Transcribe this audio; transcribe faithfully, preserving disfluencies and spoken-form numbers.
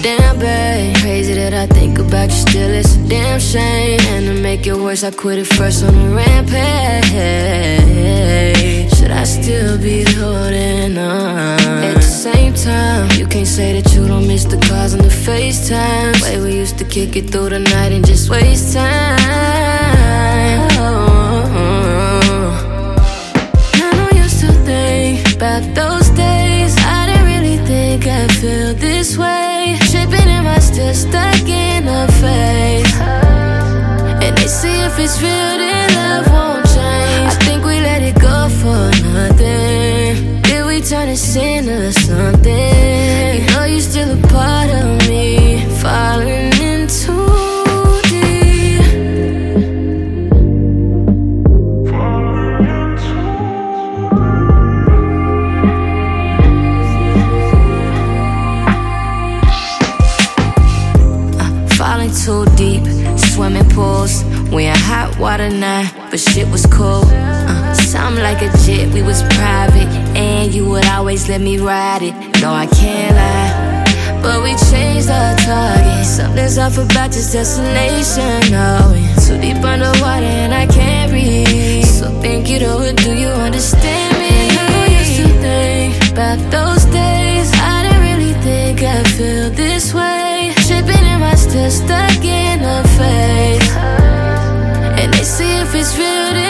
damn babe. Crazy that I think about you still, it's a damn shame. And to make it worse, I quit it first on a rampage. Should I still be holding on? At the same time, you can't say that you don't miss the calls and the FaceTime. Way we used to kick it through the night and just waste time. I know you still think about those days. I didn't really think I'd feel this way. Tripping, am I still stuck in a phase? And they see if it's real, then love won't change. I think we let it go for nothing. Did we turn this into something? You know you're still a part of me, falling in too deep. uh, Falling too deep, swimming pools. We in hot water now, but shit was cool. uh, Something like a jet, we was private, and you would always let me ride it. No, I can't lie, but we changed our target. Something's off about this destination. No, we're too deep underwater and I can't breathe. So think it over, do you understand me? I know you still think about those days. I didn't really think I'd feel this way. Tripping, am I still stuck in a phase? And they see if it's real.